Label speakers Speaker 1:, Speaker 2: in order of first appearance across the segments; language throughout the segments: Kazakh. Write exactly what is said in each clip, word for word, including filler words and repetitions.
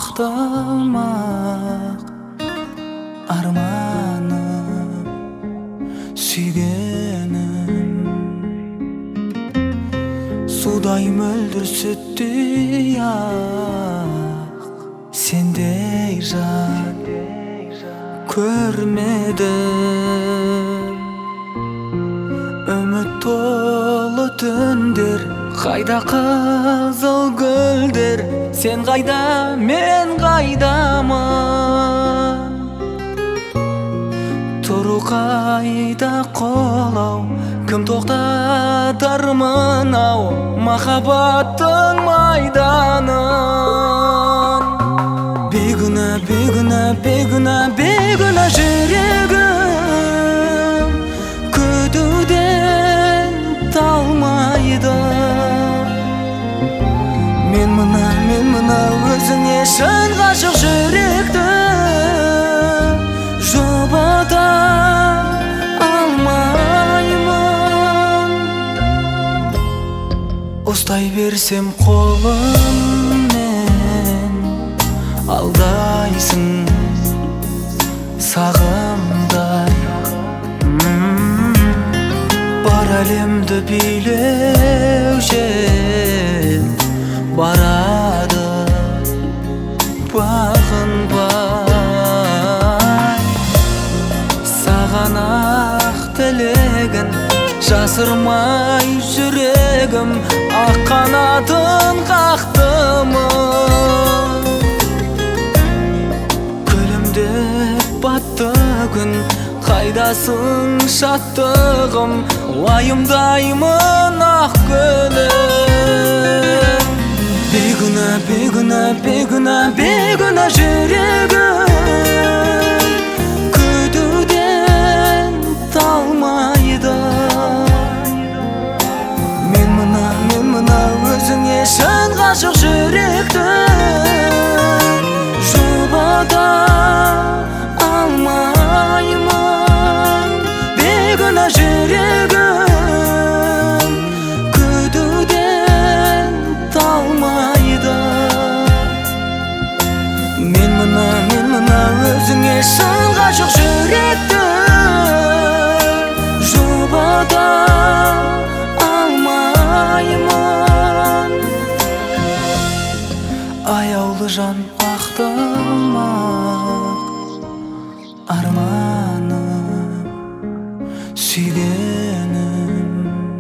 Speaker 1: актамак арманым, сүйгеним. Судай мөлдір сүттей ақ, сендей жан көрмедім. Үміт толы түндер, қайда қызыл гүлдер, сен қайда, мен қайдамын. Тұру қайда қолау, кім тоқтатар мынау махаббаттың майданын. Бейгүнә, бейгүнә, бейгүнә, бейгүнә жүрегім, күтуден талмайды. Мен мына, мен мына өзіңе шын ғашық жүректі жұбата алмаймын. Ұстай берсем қолыммен алдайсың сағымдай. Бар әлемді билеуші барады бағынбай. Саған ақ тілегін жасырмай жүрегім, ақ қанатын қақтымын. Күлімдеп батты күн, қайдасың шаттығым, уайымдаймын ақ күнім. Бейгүнә, бейгүнә, бейгүнә, бейгүнә жүрегім, күтуден талмайды. Мен мына, мен мына өзіңе шын ғашық жүректі жұбата алмаймын. Бейгүнә жүрегім, күтуден талмайды. Мен мына, мен мына өзіңе шын ғашық жүректі жұбата алмаймын. Аяулы жан ақтамақ арманым, сүйгенім.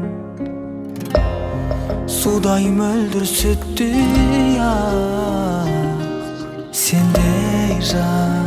Speaker 1: Судай мөлдір сүттей ақ, сендей жан